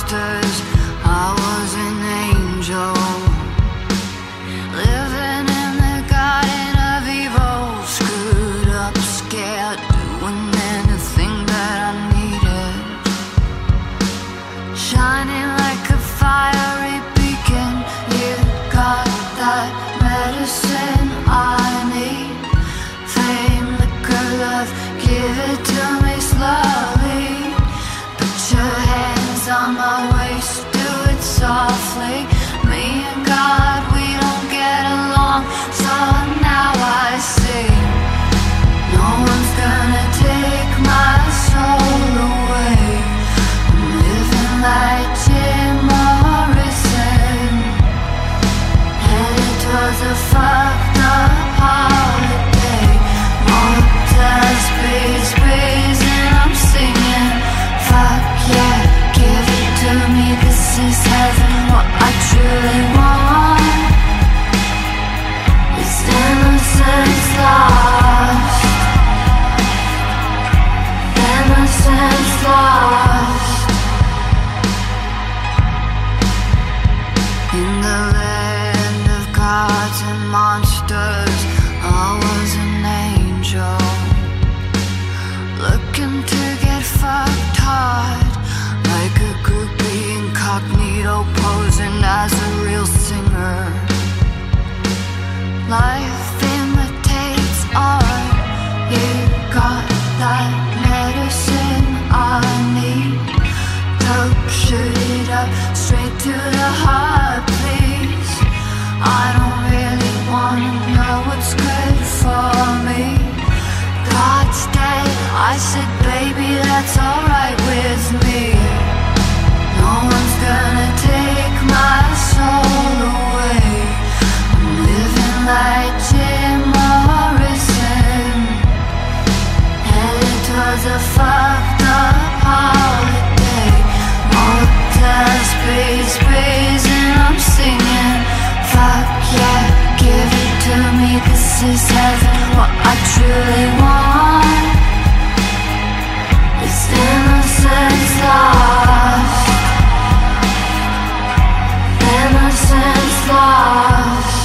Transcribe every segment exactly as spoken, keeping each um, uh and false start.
monsters. I was an angel, living in the garden of evil, screwed up, scared, doing anything that I needed, shining like a fiery beacon. You got that medicine I need, fame, liquor, love, give it to me slowly. Put your hands on my waist, do it softly. Me and God, we don't get along, so now I see no one's gonna take my soul away. I'm living like Jim Morrison, headed towards a fucked up holiday. Motels, breeze, breeze, and I'm singing, fuck yeah, give it to me, this is heaven. What I truly want is innocence lost, innocence lost. In the land of gods and monsters, I was an angel, looking to get fucked hard, like a groupie incognito, posing as a real singer. Life imitates art, you got that medicine I need. Dope, shoot it up, straight to the heart, please. I don't really wanna know what's good for me. God's dead, I said baby that's alright with me. No one's gonna take my soul away. I'm living like Jim Morrison, headed towards a fucked up holiday. Motels, breeze, breeze, and I'm singing, fuck yeah, give it to me, this is heaven. What I truly want is innocence lost, innocence lost.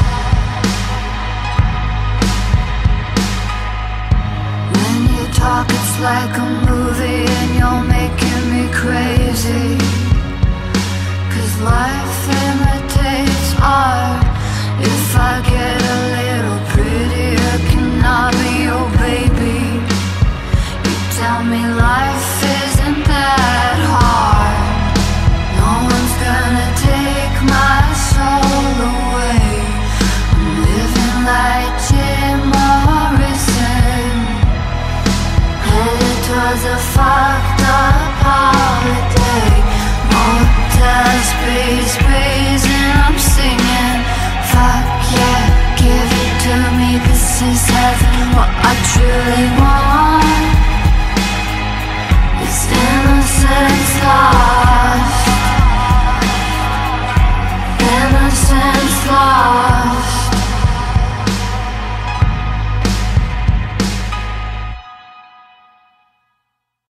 When you talk it's like a movie and you're making me crazy, 'cause life imitates art. If I get a little prettier, can I be your baby? You tell me life isn't that hard. No one's gonna take my soul away. I'm living like Jim Morrison, headed towards a fucked up holiday. Motels, breeze, breeze, and I'm singing, fuck yeah, give it to me, this is heaven. What I truly want